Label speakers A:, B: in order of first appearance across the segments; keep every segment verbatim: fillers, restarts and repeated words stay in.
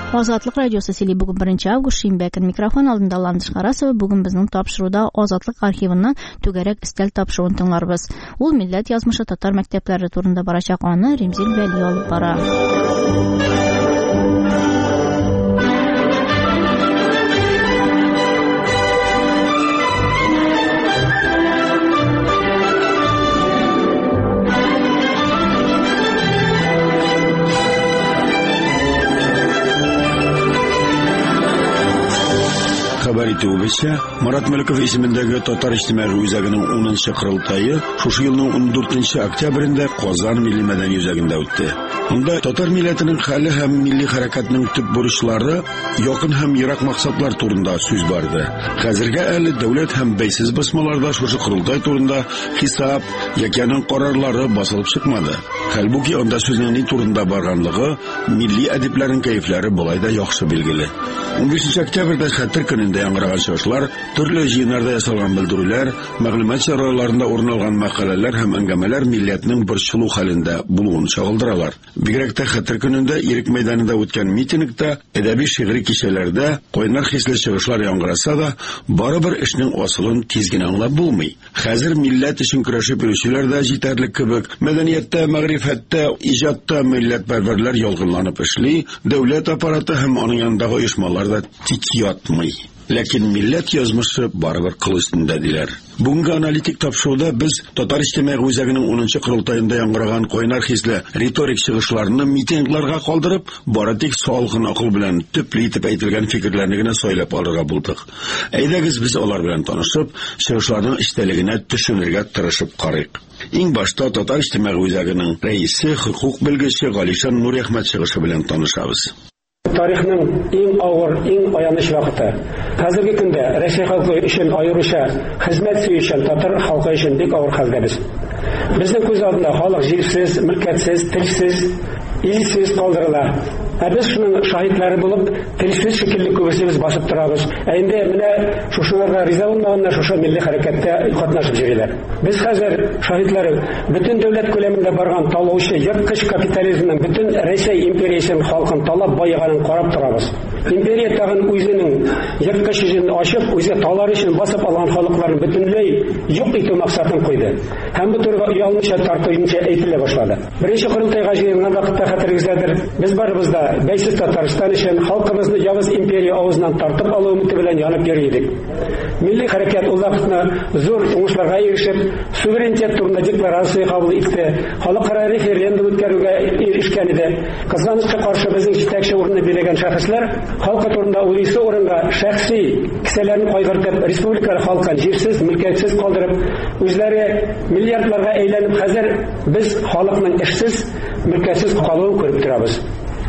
A: Азатлык радиосы сөйли бүген беренче август шимбә көн микрофон алдында Ландыш Карасова. Бүген безнең тапшыруда Азатлык архивыннан түгәрәк истәл тапшыруын тыңларбыз. Ул милләт язмышы татар мәктәпләре турында барачак, аны Римзил Вәли алып бара.
B: Хәбәр итүебезчә, Марат Мәликов исемендәге Татар иҗтимагый үзәгенең унынчы кырылтайы шушы елның ундүртенче октябрендә Казан милли мәдәни үзәгендә үтте. Монда татар милләтенең хәле һәм милли хәрәкәтнең төп бурычлары, якын һәм ерак максатлар турында сүз барды. Хәзергә әле дәүләт һәм бәйсез басмаларда шушы кырылтай турында хисап, якының карарлары басылып чыкмады. Хәлбуки анда сүзнең ни турында барганлыгы, милли әдипләрнең кәефләре болай да яхшы билгеле. унбишенче октябрьдә Хәтер көнендә яңгыраган чыгышлар, төрле җыеннарда ясалган белдерүләр, мәгълүмат чараларында урын алган мәкаләләр һәм әңгәмәләр милләтнең борчылу хәлендә булуын чагылдыралар. Бигрәк тә Хәтер көнендә Ирек мәйданында үткән митингта, әдәби-шигъри кичәләрдә кайнар хисле чыгышлар яңгыраса да, барыбер эшнең асылын тиз генә аңлап булмый. Хәзер милләт өчен көрәшеп йөрүчеләр дә җитәрлек кебек, мәдәнияттә, мәгърифәттә, иҗатта милләтпәрвәрләр ялгынланып эшли, дәүләт аппараты һәм аның янындагы оешмалар да тик ятмый. Ләкин милләт язмышы барыбер кыл өстендә диләр. Бүгенге аналитик тапшыруда без Татар иҗтимагый үзәгенең унынчы кырылтаенда яңгыраган кайнар хисле риторик чыгышларны митингларга калдырып, бары тик салкын акыл белән төпле итеп әйтелгән фикерләрне генә сайлап алырга булдык. Әйдәгез без алар белән танышып, чыгышларның эчтәлегенә төшенергә тырышып карыйк. Иң башта Татар иҗтимагый үзәгенең рәисе, хокук белгече Галишан Нуриәхмәт чыгышы белән танышабыз.
C: Тарихның иң авыр, иң аяныч вакыты. Хәзерге көндә Россия халкы өчен аеруча хезмәт сөючән татар халкы өчен бик авыр хәлдә без. Безнең күз алдында халык җирсез, мөлкәтсез, телсез, илсез калдырыла. Ә без шуның шаһитлары булып, телсез шикелле күбесебез басып торабыз. Ә инде менә шушыларга риза булмаганнар шушы милли хәрәкәттә катнашып йөриләр. Без хәзер шаһитлары бөтен дәүләт күләмендә барган талаучы ерткыч капитализмның бөтен Россия империясының халкын талап байыганын карап торабыз. Империя тагын үзенең ерткыч җирен ачып, үзе талар өчен басып алган халыкларны бөтенләй юк итү максатын куйды. Һәм бу турыда уялмыйча тартуенча әйтелә башлады. Беренче кырылтайга җыелган вакытта хәтерегездәдер, без барыбыз да бәйсез Татарстан өчен халкыбызны явыз империя авызыннан тартып алу өмете белән янып йөри идек. Милли хәрәкәт ул вакытны зур уңышларга ирешеп, суверенитет турында декларация кабул итте, халыкара референдум үткәрүгә ирешкән иде. Кызганычка каршы безнең җитәкче урынны биләгән шәхесләр халкы турында уйлыйсы урынга шәхси кисәләрне кайгыртып, республика халкын җирсез, мөлкәтсез калдырып, үзләре миллиардларга әйләнеп, хәзер без халыкның эшсез, мөлкәтсез калуын күреп торабыз.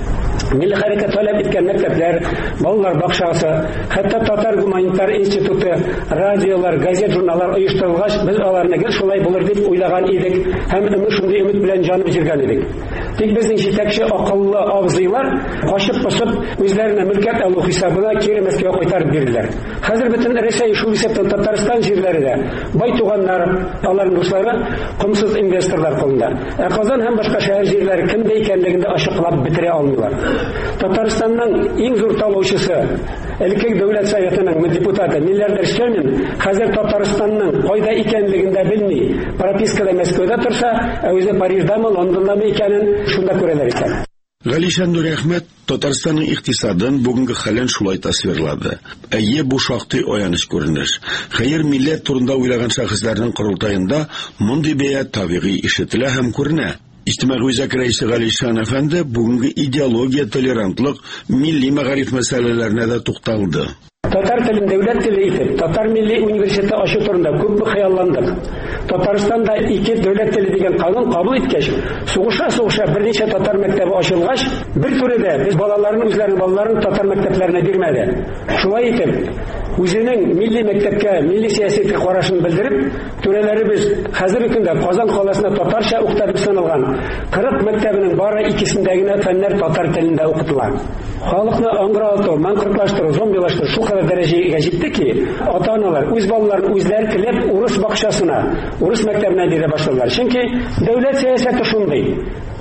C: Милли хәрәкәт таләп иткән мәктәпләр, балалар бакчасы, хәтта Татар гуманитар институты, радиолар, газет, журналлар оештырылгач, без аларны гел шулай булыр дип уйлаган идек һәм үмит шундый өмет белән җанып җиргән идек. Тик безнең җитәкче акыллы абзыйлар кашып посып, үзләренә мөлкәт алу хисабына кире Мәскәүгә кайтарып бирделәр. Хәзер бөтен Россия шул исәптән Татарстан җирләре дә бай туганнар, аларның дуслары комсыз инвесторлар кулында. Ә Казан һәм башка шәһәр җирләре кемдә икәнлегендә ачыклап бетерә алмыйлар. Татарстанның иң зур талаучысы, элекке дәүләт советының депутаты миллиардер Шемин хәзер Татарстанның кайда икәнлегендә белми, пропискада Мәскәүдә торса, ә үзе Париждамы, Лондондамы икәнен шунда күрәләр икән.
B: Галишан Нуриәхмәт Татарстанның икътисадын бүгенге хәлен шулай тасвирлады. Әйе, бу шактый аяныч күренеш. Хәер, милләт турында уйлаган шәхесләрнең кырылтаенда мондый бәя табигый ишетелә һәм күренә. Иҗтимагый үзәк рәисе Галишан әфәнде бүгенге идеология, толерантлык, милли мәгариф мәсьәләләренә дә тукталды.
C: Татар телен дәүләт теле итеп, Татар милли университеты ачу турында күп хыялландык. Татарстанда ике дәүләт теле дигән канун кабул иткәч, сугыша-сугыша берничә татар мәктәбе ачылгач, бер турыда без балаларның үзләренең балаларын татар мәктәпләренә бирмәде. Шулай итеп, үзенең милли мәктәпкә, милли сәясәткә карашын белдереп, түрәләребез хәзерге көндә Казан каласында татарча укыта дип саналган кырык мәктәбенең бары икесендә генә фәннәр татар телендә укытыла. Халыкны аңгырату, манкортлаштыру, зомбилаштыру шул кадәр дәрәҗәгә җитте ки, ата-аналар үз балаларын үзләре теләп урыс бакчасына, урыс мәктәбенә бирә башладылар. Чөнки дәүләт сәясәте шундый.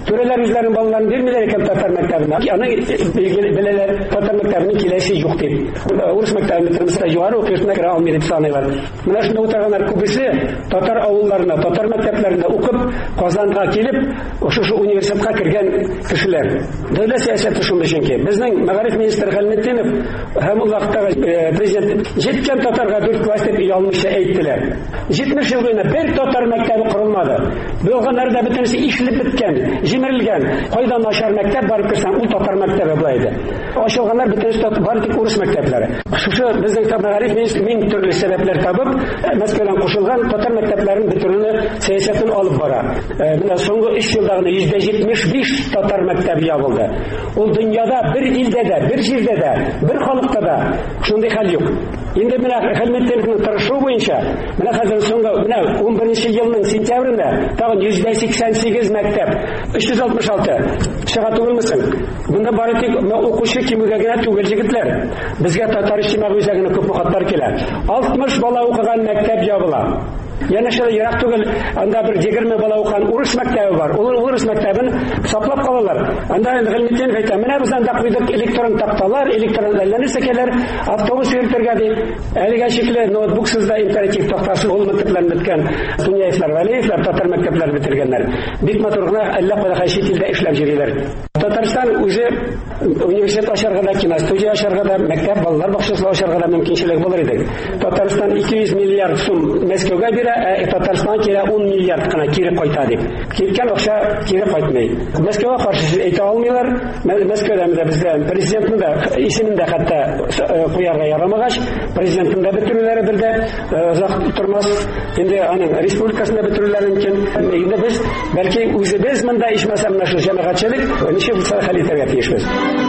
C: Түреләр үзләренең балаларын бирмиләр икән татар мәктәбенә. Аны беләләр, татар мәктәбенең киләсе юк дип. Урыс мәктәбен бетермәсә югары укытуына керә алмый дип саныйлар. Менә шундый утырганнар күбесе татар авылларына, татар мәктәпләрендә укып, Казанга килеп, ошо университетка кергән кешеләр. Дәүләт сәясәте шундый чөнки. Безнең мәгариф министры Хәлметдинов һәм ул вакыттагы президент җиткән татарга дүрт класс дип ялмыша әйттеләр. җитмеш ел буена бер татар мәктәбе корылмады. Булганнарда бөтенесе ишелеп беткән, җимерелгән. Кайда начар мәктәп барып керсәң, ул татар мәктәбе була иде. Ачылганнар бөтенесе бар тик урыс мәктәпләре. Шушы безнең мәгариф министры мең төрле сәбәпләр табып, Мәскәүдән кушылган татар мәктәпләрен бетерүне сәясәтен алып бара. Менә соңгы өч елда гына йөз җитмеш биш татар мәктәбе ябылды. Ул дөньяда бер илдә дә, бер җирдә дә, бер халыкта да шундый хәл юк. Инде менә Хәлметдиновның тырышу буенча, менә хәзер соңгы менә ун беренче елның сентябрендә тагын йөз сиксән сигез мәктәп, өч йөз алтмыш алты чыга түгелмесең? Бунда бары тик укучы кимүгә генә түгел җегетләр. Безгә татар иҗтимагый үзәгенә күп хаттар килә. алтмыш бала укыган мәктәп ябыла. Яна шулай ерак түгел, анда бер егерме бала укыган урыс мәктәбе бар. Ул урыс мәктәбен саклап калалар. Анда Гыйлметдин әйтә, менә без анда куйдык электрон такталар, электрон нәрсәләр, автобус йөртергә дип. Әлегә шикле ноутбуксыз да интерактив тактасы ул мәктәпләрне биткән. Тунияевлар, Валиевлар татар мәктәпләрен битергәннәр. Бик матур гына әллә кайда чит илдә эшләп йөриләр. Татарстан үзе университет ачарга да, киностудия ачарга да, мәктәп, балалар бакчасы ачарга да мөмкинчелек булыр иде. Татарстан ике йөз миллиард сум Мәскәүгә бирә, ә Татарстан кирә ун миллиард кына кире кайта дип. Киткән акча кире кайтмый. Мәскәүгә каршы әйтә алмыйлар. Мәскәүдә дә бездә президентның да исемен дә хәтта куярга ярамагач, президентның да бетерүләре бердә озак тормас. Инде аның республикасында бетерүләре мөмкин. Инде без бәлки үзебез монда ишмәсәм менә шу җәмәгатьчелек ничек булса хәл итәргә тиешбез.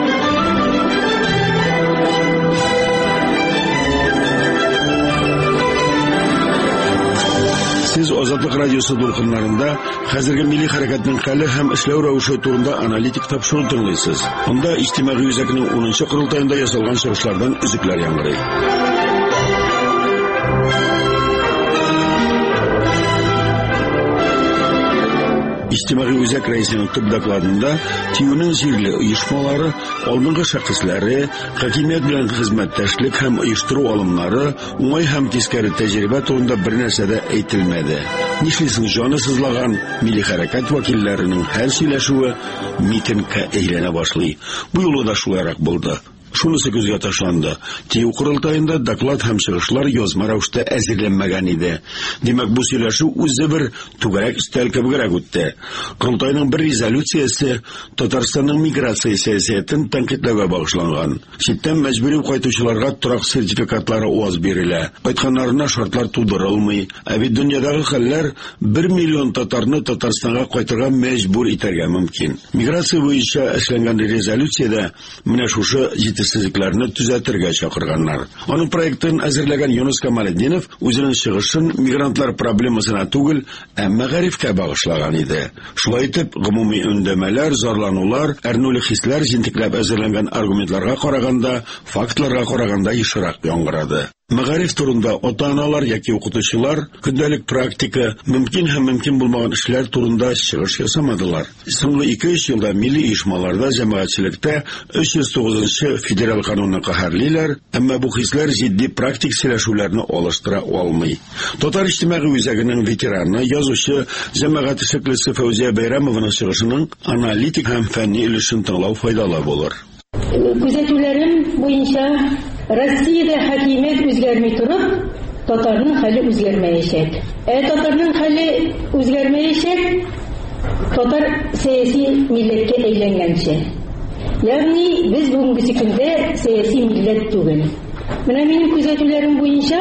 B: Siz Azadlık Radyosu dolkınlarında hozirgi milliy harakatning hali ham ishlav ravishi turida analitik topshiriq tinglaysiz. Unda ijtimoiy yuzakning o'ninchi qurultayida yasalgan chiqishlardan uzuklar yangraydi. İctimai Üzek Reisi'nin tıp dokladında T I U'nun zirli uyuşmaları, olmalı şahısları, hakimiyet bilen hizmetteşlik hem uyuşturu alımları, umay hem tezkeri tecrübe turunda bir nesede eğitilmedi. Nişlisin canı sızlagan milli harekat vakillerinin her söyleşuğu mitingke eylene başlıyor. Bu yolu da şularak buldu. Şunысы көзгә ташланды. T I U курултайында доклад һәм чыгышлар язма рәвештә әзерләнмәгән иде. Димәк, бу сөйләшү үзе бер түгәрәк өстәл кебегрәк үтте. Курултайның бер резолюциясе Татарстанның миграция сәясәтен тәнкыйтьләүгә багышланган. Читтән мәҗбүри кайтучыларга торак сертификатлары уаз бирелә. Кайтканнарына шартлар тудырылмый. Ә бит дөньядагы хәлләр бер миллион татарны Татарстанга кайтырга мәҗбүр итәргә мөмкин. Миграция буенча эшләнгән резолюциядә менә шушы җитешсезлекләрне төзәтергә чакырганнар. Аның проектын әзерләгән Юнус Камалетдинов үзенең чыгышын мигрантлар проблемасына түгел, ә мәгарифкә багышлаган иде. Шулай итеп, гомуми өндәмәләр, зарланулар, әрнүле хисләр җентекләп әзерләнгән аргументларга караганда, фактларга караганда ешрак яңгырады. Мәгариф турында ата-аналар яки укытучылар көндәлек практика, мөмкин һәм мөмкин булмаган эшләр турында чыгыш ясамадылар. Соңгы ике-өч елда милли оешмаларда, җәмәгатьчелектә өч йөз тугызынчы федераль канунны каһәрлиләр, әмма бу хисләр җитди практик сөйләшүләрне алыштыра алмый. Татар иҗтимагый үзәгенең ветераны, язучы, җәмәгать эшлеклесе Фәүзия Бәйрәмованың чыгышының аналитик һәм фәнни өлешен тыңлау файдалы булыр.
D: Күзәтүләрем буенча Россиядә хакимiyet үзгәрми торып, татарның хәле үзгәрмәячәк. Ә татарның хәле үзгәрмәячәк, татар сәяси милләткә әйләнгәнчә. Ягъни без бүгенге көндә сәяси милләт түгел. Менә минем күзәтүләрем буенча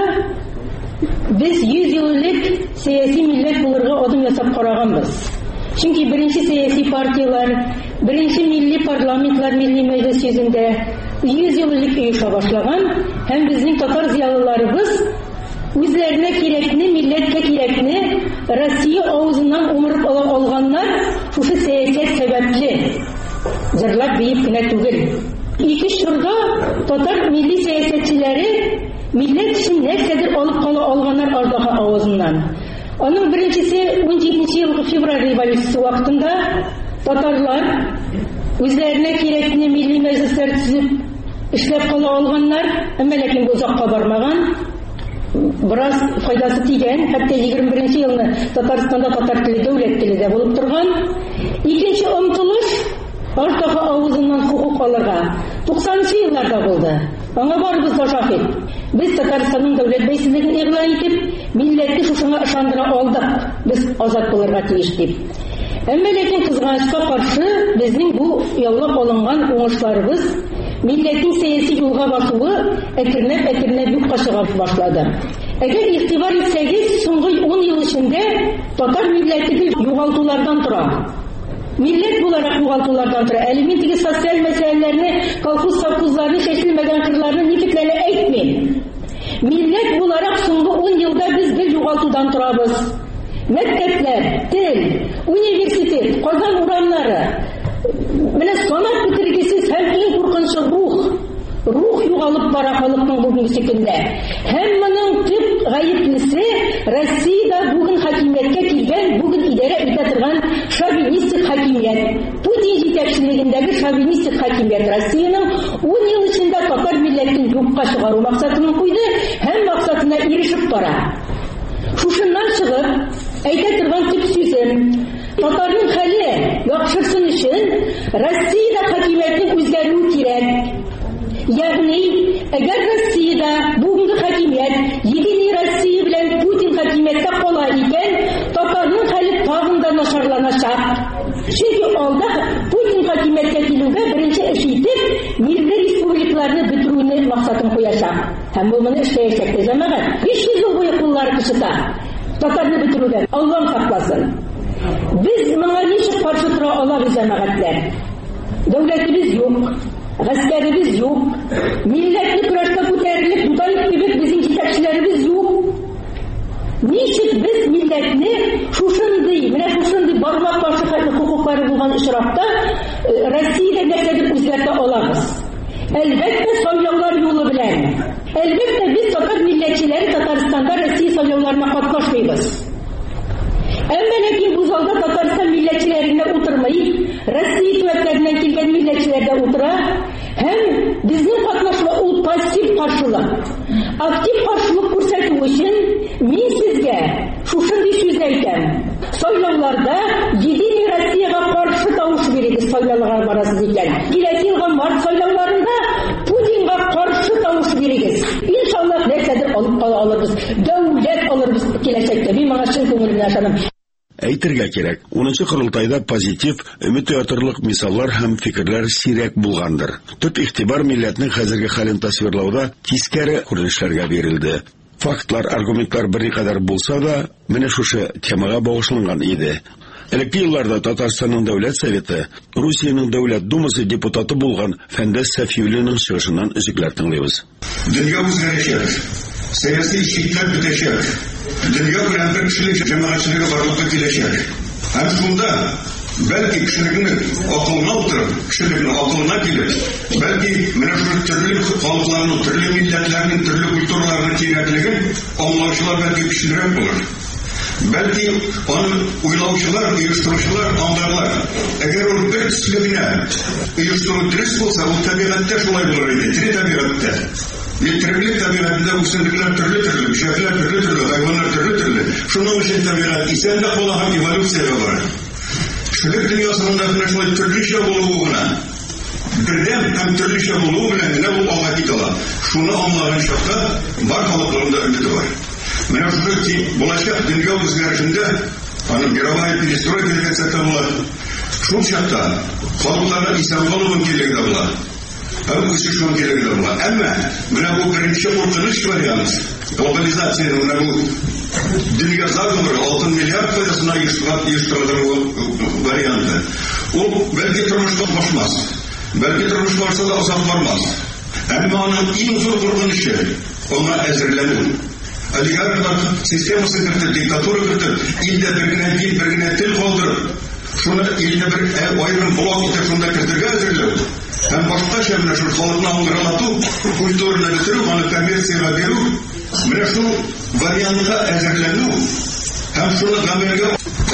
D: без йөз еллык сәяси милләт булырга адым ясап караганбыз. Чөнки беренче сәяси партиялар, беренче милли парламентлар, милли мәҗлес йөзендә йөз еллык оеша башлаган һәм безнең татар зиялыларыбыз үзләренә кирәкне, милләткә кирәкне Россия авызыннан умырып ала алганнар шушы сәясәт сәбәпле. Җырлап биеп кенә түгел. Ике чорда татар милли сәясәтчеләре милләт өчен нәрсәдер алып кала алганнар ардагы авызыннан. Аның беренчесе ун җиденче елгы февраль революциясе вакытында Татарлар үзләренә кирәкле милли мәҗлесләр төзеп эшләп кала алганнар, әмма ләкин бу озакка бармаган. Бераз файдасы тигән, хәтта егерме беренче елны Татарстанда татар теле дәүләт теле дә булып торган. Икенче омтылыш артагы авызыннан хукук алырга туксанынчы елларда булды. Аңа барыбыз да шаһит. Без Татарстанның дәүләт бәйсезлеген игълан итеп, милләтне шушыңа ышандыра алдык. Без азат булырга тиеш дип. Әмма ләкин кызганычка каршы безнең бу яулап алынган уңышларыбыз милләтнең сәяси юлга басуы әкренләп-әкренләп юкка чыга башлады. Әгәр игътибар итсәгез, соңгы ун ел эчендә татар милләте югалтулардан тора. Милләт буларак югалтулардан тора. Әле мин теге социаль мәсьәләләрне, колхоз-совхозларны, чәчелмәгән кырларны нитекләре әйтмим. Милләт буларак соңгы ун елда без бер югалтудан торабыз. Мәктәпләр, тел, университет, Казан урамнары, менә санат битергесез һәм иң куркынычы рух, рух югалып бара халыкның бүгенге көндә. Һәм моның төп гаеплесе Россиядә бүген хакимияткә килгән, бүген идарә итә торган шовинистик хакимият. Путин җитәкчелегендәге шовинистик хакимият Россиянең ун ел эчендә татар милләтен юкка чыгару максатын куйды һәм максатына ирешеп бара. Шушыннан чыгып, әйтә торган төп сүзем, татарның хәле яхшырсын өчен Россиядә хакимиятның үзгәрүе кирәк. Ягъни, әгәр Россиядә бүгенге хакимият Единая Россия белән Путин хакимияттә кала икән, татарның хәле тагын да начарланачак. Чөнки алда Путин хакимияткә килүгә беренче эш итеп, милли республикаларны бетерүне максатын куячак. Һәм бу моны эшләячәк тә җәмәгать. биш йөз ел буе куллары кысыта. Татарны бетерүдән Аллаһ сакласын. Biz моңа ничек каршы тора алабыз, җәмәгатьләр? Дәүләтебез юк, гаскәребез юк, милләтне көрәшкә күтәрелеп Дудаев кебек безнең җитәкчеләребез юк. Ничек без милләтне шушындый, менә шушындый барлап каршы хукуклары булган очракта Россиядә нәрсәдер үзгәртә алабыз? Әлбәттә, сайлаулар юлы белән. Әлбәттә, без татар милләтчеләре Татарстанда Россия сайлауларына катнашмыйбыз. Әмма ләкин бу залда Татарстан милләтчеләренә утырмый, Россия төбәкләреннән килгән милләтчеләр дә утыра, һәм безнең катнашма ул пассив каршылык. Актив каршылык күрсәтү өчен мин сезгә шушындый сүз әйтәм. Сайлауларда Единая Россияга каршы тавыш бирегез, сайлауга барасыз икән. Киләсе елга март сайлауларында Путинга каршы тавыш бирегез. Иншаллах нәрсәдер алып кала алырбыз. Дәүләт алырбыз киләчәктә. Мин моңа чын күңелемнән ышанам.
B: Әйтергә кирәк, унынчы корылтайда позитив, өмет уятырлык мисаллар һәм фикерләр сирәк булгандыр. Төп игътибар милләтнең хәзерге хәлен тасвирлауда тискәре күренешләргә бирелде. Фактлар, аргументлар берникадәр булса да, менә шушы темага багышланган иде. Элекке елларда Татарстанның дәүләт советы, Русиянең дәүләт думасы депутаты булган Фәндәс Сафиуллинның чыгышыннан өзекләр тыңлыйбыз.
E: Дөнья үзгәрәчәк, сәяси чикләр бетәчәк, дөнья белән бер кешелек җәмәгатьчелеге барлыкка киләчәк. Һәм шунда бәлки кешелекне акылына утырып, кешелекне акылына килеп, бәлки менә шушы төрле халыкларның, төрле милләтләрнең, төрле культураларның кирәклеген аңлаучылар бәлки кешеләргә булыр. Бәлки аны уйлаучылар, оештыручылар аңларлар. Әгәр ул бер төсле генә оештыру дөрес булса, ул табигатьтә шулай булыр иде, тере табигатьтә. Тереклек табигатында үсемлекләр төрле-төрле, бишәкләр төрле-төрле, хайваннар төрле-төрле. Шуның өчен табигать исән дә кала һәм эволюциягә бара. Кешелек дөньясында менә шулай төрлечә булуы гына, бердәм һәм төрлечә булуы белән генә ул алга китә ала. Шуны аңлаган чакта бар халыкларында өмете бар. Менә шушы булачак дөнья үзгәрешендә, аны мировая перестройка дигән сәттә була. Шул чакта халыкларга исән калу мөмкинлеге дә була. Һәм үсеш мөмкинлеге дә була. Әмма менә бу беренче куркыныч вариант, глобализациянең менә бу дөнья заговоры алтын миллиард файдасына оештырылган варианты. Ул бәлки тормышка башмас, бәлки тормыш барса да озак бармас. Әмма аның иң зур куркынычы аңа әзерләнү. Олигархлар системасы кертеп, диктатура кертеп, илдә бер генә дин, бер генә тел калдырып, шуны илдә бер айрым блок итеп шунда кертергә әзерләү. Һәм башкача менә шул халыкны аңгырату, культураны бетерү, аны коммерциягә бирү, менә шул вариантка әзерләнү һәм шуны гамәлгә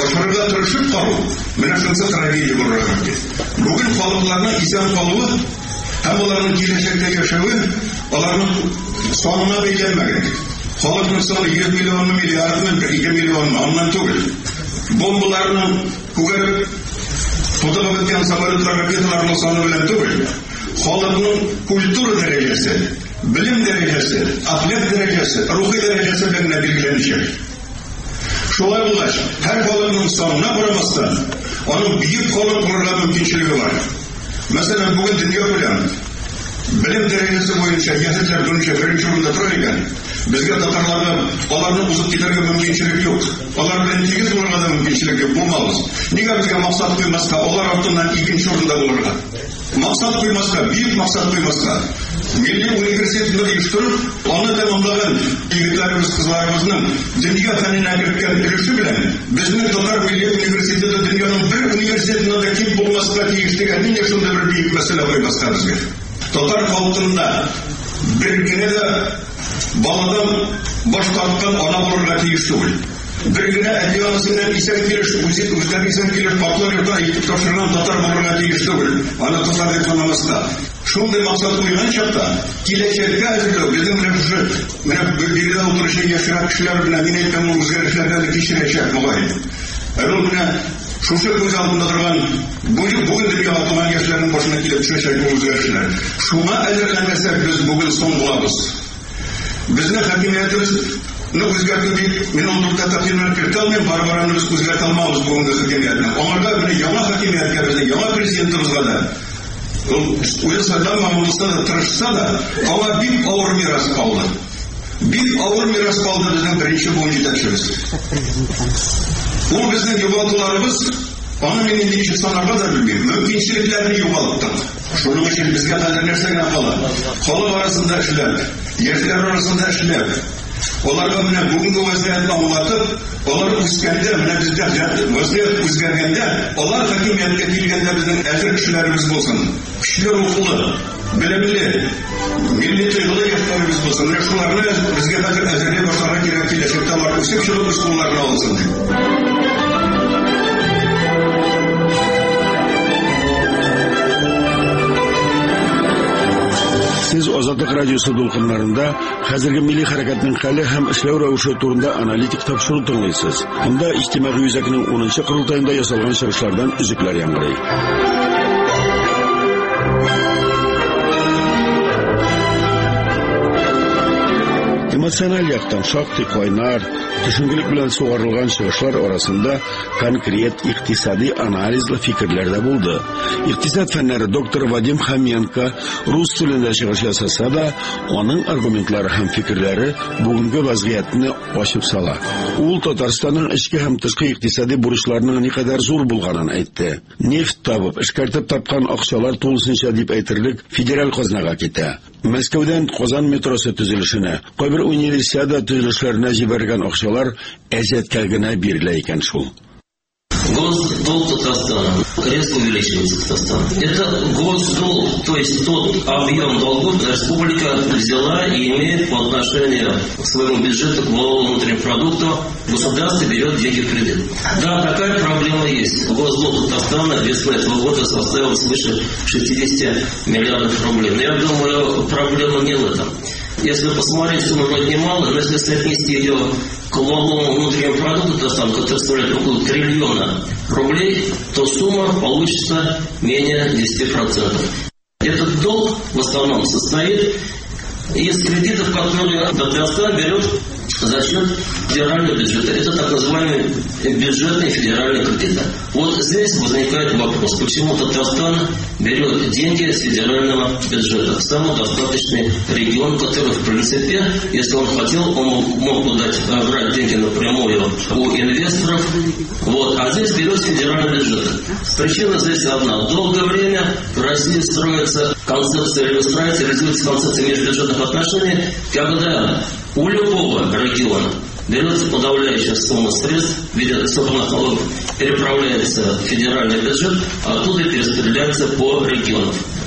E: ашырга тырышып калу, менә шунысы трагедия булырга кирәк. Бүген халыкларның исән калуы һәм аларның киләчәктә яшәве, аларның санына бәйләнмәгән. Халыкның саны йөз миллион, миллиард, ике миллион, аннан түгел. Бомбаларның күгәреп тотылып беткән самолетлар, ракеталарның саны белән түгел. Халыкның культура дәрәҗәсе, билим дәрәҗәсе, ахлак дәрәҗәсе, рухи дәрәҗәсе белән билгеләнәчәк. Шулай булгач, һәр халыкның санына карамастан, аның бөек халык булырга мөмкинчелеге бар. Мәсәлән, бүген дөнья белән билим дәрәҗәсе буенча яшьләр дөнья беренче урында тора икән. Безгә татарларга аларны узып китәргә мөмкинчелек юк. Алар белән тигез булырга да мөмкинчелек юк булмабыз. Нигә безгә максат куймаска, алар артыннан икенче урында булырга? Максат куймаска, бөек максат куймаска. Милли университетны оештырып, аны тәмамлаган егетләребез, кызларыбызның дөнья фәненә кергән өлеше белән безнең татар милли университеты дөньяның бер университетында да ким булмаска тиеш дигән нинди шунда бер бөек мәсьәлә куймаска безгә. Татар халкында бер генә дә баладан баш тарткан ана булырга тиеш түгел. Бер генә әдиянысыннан исән килеш, үзләре исән килеш патлар йорта итеп тапшырган татар булырга тиеш түгел. Аны татар дип санамаска. Шундый максат куйган чакта, киләчәккә әзерләү, безнең белән менә бирдә утырышы яшьрәк кешеләр белән мин әйткән ул үзгәрешләрне кичерәчәк мөгаен. Әгәр менә шушы күз алдында торган бүген дөнья атман яшьләрнең башына килеп төшәчәк ул үзгәрешләр. Шуңа әзерләнмәсәк, без бүген соң булабыз. Безнең хакимиятебез ну үзгәртү бик мин ул турыда тәкъдимләр кертә алмыйм, барбараны без үзгәртә алмабыз бүгенге хакимиятне. Аңарда менә яңа хакимиятка безнең яңа президентыбызга да ул үз сайлау мамлыкта да тырышса да, аңа бик авыр мирас калды. Бик авыр мирас калды безнең беренче буын җитәкчебез. Ул безнең югалтуларыбыз, аны мин инде ничек санарга да белмим. Мөмкинчелекләрне югалттык. Шуның өчен безгә хәзер нәрсә генә кала? Халык арасында эшләп, яшьләр арасында эшләп, аларга менә бүгенге вазгыятны аңлатып, алар үскәндә, менә бездә вазгыят үзгәргәндә, алар хакимияткә килгәндә безнең әзер кешеләребез булсын. Көчле рухлы, белемле, милли тойгылы яшьләребез булсын. Менә шуларны безгә хәзер әзерләп башларга кирәк, киләчәктә алар үсеп чыгып үз кулларына алсын. Siz Azadlık Radyosu dolkınlarında hazırki milli harekatının hali hem işlev rəvişi turunda analitik tapşırı tınlaysınız. Bunda İçtimai Yüzakının onuncu qurultayında yasalgan çıkışlardan üzükler yangırayı. Emosional yaktan şakti kaynar, düşüngülük bilen suğarılgan çıkışlar arasında konkret iktisadi analizli fikirler de buldu. İktisat fenleri doktor Vadim Xamenko Rus tilinde çıkış yasasa da onun argumentları hem fikirleri bugünkü vaziyetini açıp sala. Ул Татарстанның içki hem tışkı iktisadi burçlarının ne kadar zor bulganını aytdı. Neft tabıp, işkartıp tapkan akçalar tuğulsınca deyip aytırlık federal qaznaga kete. Мәскәүдән Казан метросы төзелешенә, кайбер универсиада төзелешләренә җибәргән акчалар әҗәткә генә бирелә икән шул.
F: Госдолг Татарстана резко увеличивается Татарстан. Это госдолг, то есть тот объем долгов республика взяла и имеет по отношению к своему бюджету, к валовому внутреннему продукту, государство берет деньги в кредит. Да, такая проблема есть. Госдолг Татарстана весной этого года составил свыше шестьдесят миллиардов рублей. Но я думаю, проблема не в этом. Если посмотреть, сумма вроде немало, но если соотнести ее к валовому внутреннему продукту Татарстана, который составляет около триллиона рублей, то сумма получится менее десяти процентов. Этот долг в основном состоит из кредитов, которые Татарстан берет за счет федерального бюджета. Это так называемые бюджетные федеральные кредиты. Вот здесь возникает вопрос, почему Татарстан берет деньги с федерального бюджета. Самый достаточный регион, который, в принципе, если он хотел, он мог бы дать, брать деньги напрямую у инвесторов. Вот, а здесь берет с федерального бюджета. Причина здесь одна. Долгое время в России строится концепция, или выстраивается, реализуется концепция межбюджетных отношений, когда у любого региона берется подавляющая сумма средств в виде собранных налогов, переправляется в федеральный бюджет, а оттуда перераспределяется по регионам.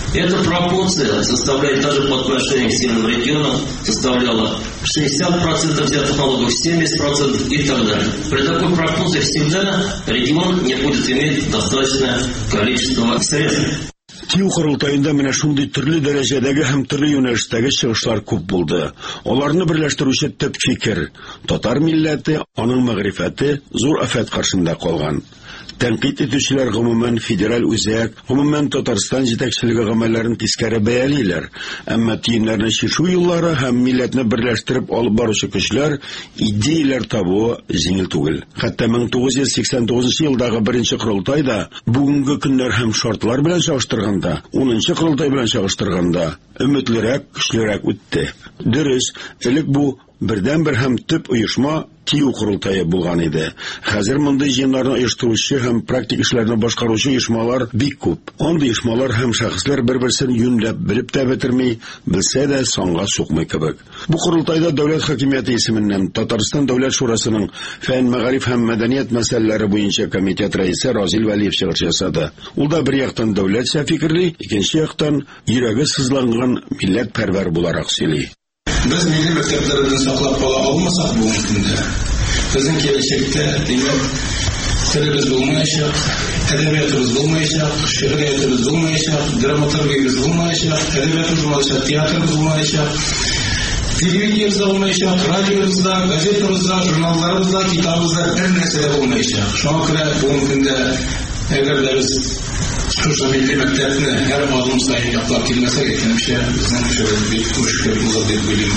F: Эта пропорция составляет даже по отношению к северным регионам, составляла шестьдесят процентов взятых налогов, семьдесят процентов и так далее. При такой пропорции всегда регион не будет иметь достаточное количество средств.
B: Тиу құрылтайында менә шундый төрле дәрәҗәдәге һәм төрле юнәлештәге чыгышлар күп булды. Аларны берләштерүче төп фикер — татар милләте, аның мәгърифәте зур афәт каршында калган. Тәнкыйть итүчеләр гомумән федераль үзәк, гомумән Татарстан җитәкчелеге гамәлләрен тискәре бәялиләр. Әмма тиеннәрне чишү юллары һәм милләтне берләштереп алып баручы көчләр идеяләр табуы җиңел түгел. Хәтта мең тугыз йөз сиксән тугызынчы елдагы беренче корылтайда бүгенге көннәр һәм шартлар белән чагыштырганда, унынчы корылтай белән чагыштырганда өметлерәк, көчлерәк үтте. Дөрес, элек бу бердән-бер һәм төп оешма Тиу құрылтайы булган иде. Хәзер мондый җыеннарны оештыручы һәм практик эшләрне башкаручы оешмалар бик күп. Андый оешмалар һәм шәхесләр бер-берсен юньләп белеп тә бетерми, белсә дә санга сукмый кебек. Бу құрылтайда дәүләт хакимияте исеменнән Татарстан дәүләт шурасының фән, мәгариф һәм мәдәният мәсьәләләре буенча комитет рәисе Разил Вәлиев чыгыш ясады. Ул да бер яктан дәүләтчә фикерли, икенче яктан йөрәге сызланган милләт пәрвәр буларак сөйли.
G: Biz milli məktəblərimizi saxlab qala almasaq bu mümkündür. Bizim gələcəkdə demək telimiz olmayacaq, ədəbiyyatımız olmayacaq, şeiriyatımız olmayacaq, dramaturgiyamız olmayacaq, ədəbiyyatımız olmayacaq, teatrımız olmayacaq, televizyamızda olmayacaq, radyomuzda, gazetamızda, jurnallarımızda, kitabımızda bir nəsədə olmayacaq. Şuna görə bu mümkündə əgər də biz şu milli məktəbini hər adım sayın yapılar kilməsə getmişə, bizdən şöyle bir müşkülümüz oldu bilim.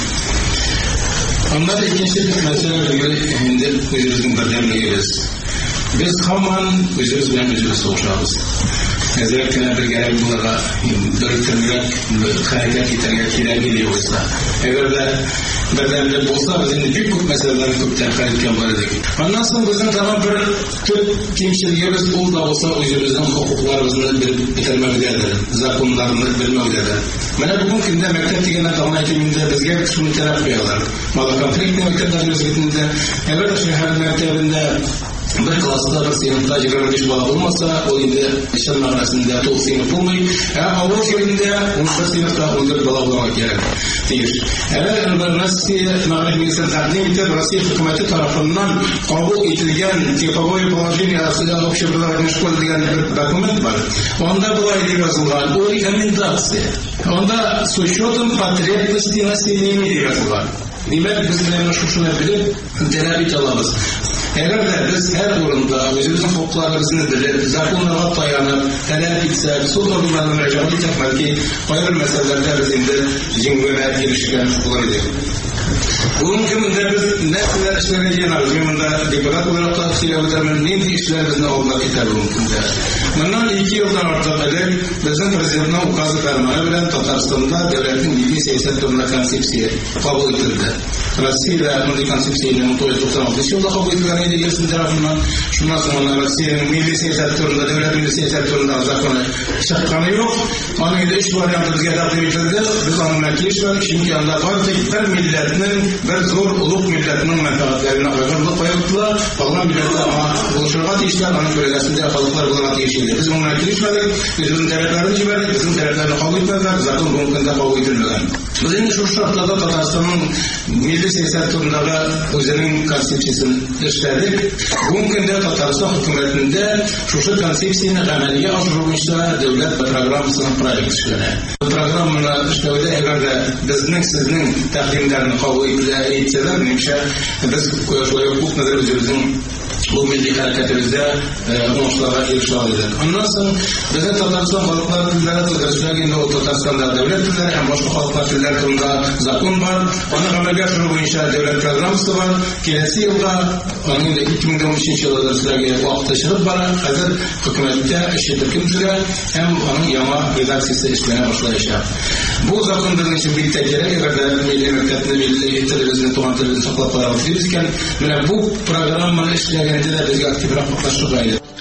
G: Onlar ikinci bir məsələ göre indi özümüzün birləmliyiz. Biz hamman özümüz bilen özümüz soğuşarız. Özellikle bir gerek bunlara dörtünlük hareket iterge kiragi diyorsa. Eğer de birdenbir bolsa bizim büyük küp meselelerini küpten hareketken var edik. Ondan sonra bizim zaman bir küp kimçiliğimiz bol da olsa özümüzün hukuklarımızı bitirmektedir. Zakonlarını bilmektedir. Bana bugün kinde mektep degenden kalma ekiminde bizge şunu taraf koyarlar. Malaka Frikli mektepler özgürlüğünde eğer şehir mektebinde bir klasda bir sınıfta yirmi beş bala olmasa o indi işin arasında to'rt sınıf olmayı avval yerinde on bir sınıfta on dört bala olmak gerek değil. Eğer Rusya mağribiyesini takdim edip Rusya hükümeti tarafından kabul edilen tipovoy положение общеобразовательной школы degan bir dokument var. Onda bu ayda yazılan o rekomendatsiya. Onda с учетом потребностей населения yazılan. Demek biz bilen şunu bilip talep et alabız. Eğer de biz her oranda özümüzün hukuklarımızı bilip, zakonlara dayanıp, talep etsek, sol organlarına müracaat etsek belki ayrı meselelerde biz indi jingöne erişken olabilir. Bugünkü biz nesiller işlerine yanarız. Bugün deputat olarak da silahlarımın neydi işlerimizin olmak yeter mümkünde. Bundan iki yıldan artık edek, bizim Prezidentin ukazı fermanı bilen Tatarstan'da devletin milli siyaset turuna konsepsiye kabul edildi. Rusya'da milli konsepsiyeyle bin dokuz yüz doksan altı yılda kabul edilen yılsın tarafından şundan sonra Rusya'nın milli siyaset turunda, devlet milli siyaset turunda zakonu çıkkanı yok. Onun da üç varyantı bizge takdim edildi. Biz onun mekliş var. Şimdi anda artık bir milletinin, bir zor uluk milletinin menfaatlerine uygunluk koyuldular. Bağlan milletler ama buluşurgat işler, onun bölgesinde kalıplar bularak değişildi. Biz onun mekliş verdik, bizim devletlerini ciberdik, bizim devletlerini kabul etmezler, zakon bu mümkünde kabul edilmeden. Biz şimdi şu şartlarda Tatarstan'ın milli siyaset turundaki özünün konsepsiyasını işledik. Bu mümkünde Tatarstan hükümetinde şu konsepsiyini ameliye aşırılmışsa devlet programısının proyekt işleri. Bu programına işlevde eğer de bizning sizning takdimlerini kabul etseler neyse biz şöyle hukuk nazarı özümüzün bu milli hareketimizde sonuçlara erişebiliriz. Ondan sonra bizim Tatarstan halklar dilleri Tatarstan o Tatarstan'da devlet dilleri hem başka halklar dilleri turunda zakon var. Onun ameliyat şunu boyunca devlet programısı var. Gelesi yılda onun da iki bin on üçüncü yılda sizlerge vakti şırıp var. Hazır hükümette işletirken süre hem onun yama redaksiyası işlerine başlayacak. Bu zakon bizim için bir tek gerek. Eğer de milli mektepli, milli televizyon, tuğan televizyon saklayıp var. Bu programın işlerine de bizge aktif rakıklaştık aydı.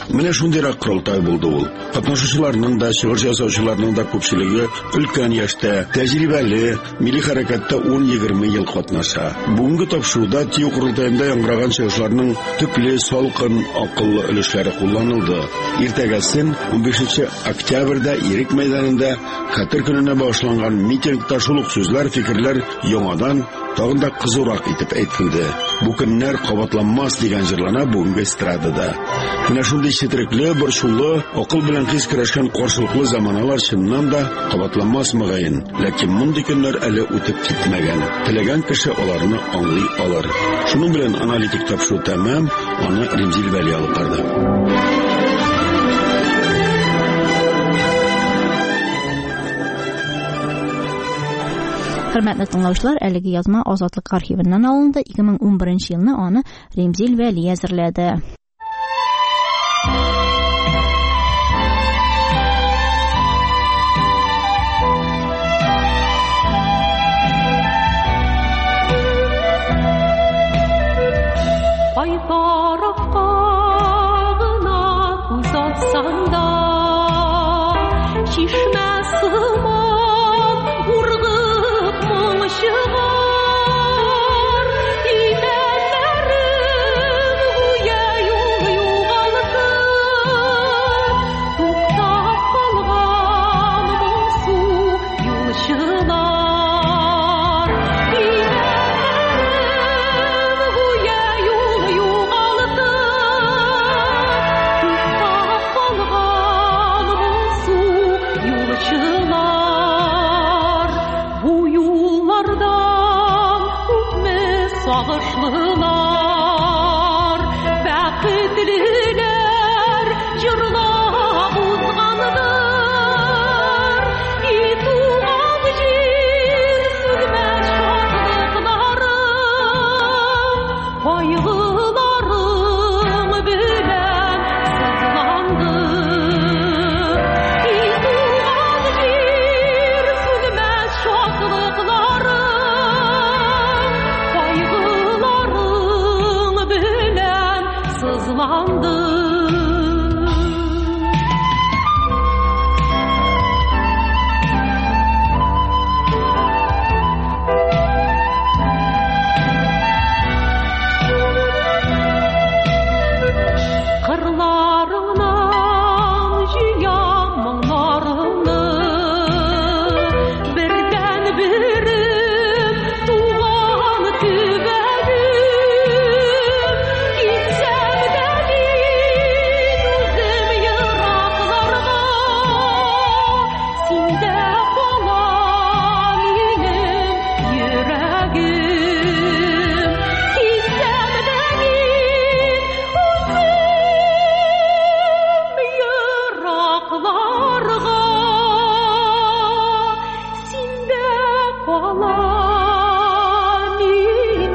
B: Менә шундыйрак курултай булды ул. Катнашучыларның да, чыгыш ясаучыларның да күпчелеге өлкән яшьтә, тәҗрибәле, милли хәрәкәттә он-егерме ел катнаша. Бүгенге тапшыруда ТИҮ курултаенда яңгыраган чыгышларның төпле, салкын, акыллы өлешләре кулланылды. Иртәгәсен унбишенче октябрьдә Ирек мәйданында Хәтер көненә башланган митингта шул ук сүзләр, фикерләр яңадан тагын да кызурак итеп әйтелде. Бу көннәр кабатланмас дигән җырлана бүгенге эстрадада. Менә шундый четерекле, борчулы, акыл белән хис көрәшкән каршылыклы заманалар чыннан да кабатланмас мөгаен. Ләкин мондый көннәр әле үтеп китмәгән. Теләгән кеше аларны аңлый алыр. Шуның белән аналитик тапшыру тәмам, аны Римзил Вәли алып барды.
A: Хөрмәтле тыңлаучылар, әлеге язма Азатлык архивыннан алынды. ике мең унберенче елны аны Римзил Вәли әзерләде.
H: Айтаракка гына күз атсаң да, чишмә сыман ургып моң чыгар, имәннәрем гүя юл югалтып, туктап калган моңсу юлчылар, имәннәрем гүя юл югалтып, туктап калган моңсу юлчылар. Бу юллардан күпме сагышлылар, бәхетлеләр җырлап узгандыр. И туган җир сүрмәс шатлыкларым, кайгыларым белән сызланды. И туган җир сүрмәс шатлыкларым, кайгыларым белән сызланды. Кырларыңнан җыям моңнарыңны, бердән берем туган төбәгем. Китсәм дә мин үзем еракларга, синдә кала минем йөрәгем. Китсәм дә мин үзем еракларга, синдә кала минем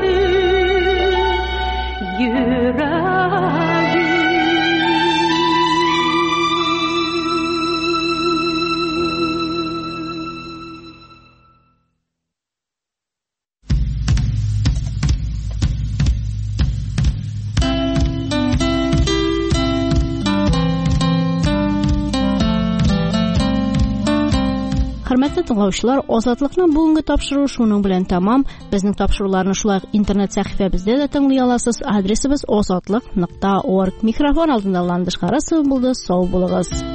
A: Хөрмәтле тыңлаучылар, Азатлыкның бүгенге тапшыруы шуның белән тәмам. Безнең тапшыруларны шулай интернет сәхифәбездә дә тыңлый аласыз. Адресыбыз азатлык нокта орг. Микрофон алдында Ландыш Харасова булды. Сау булыгыз.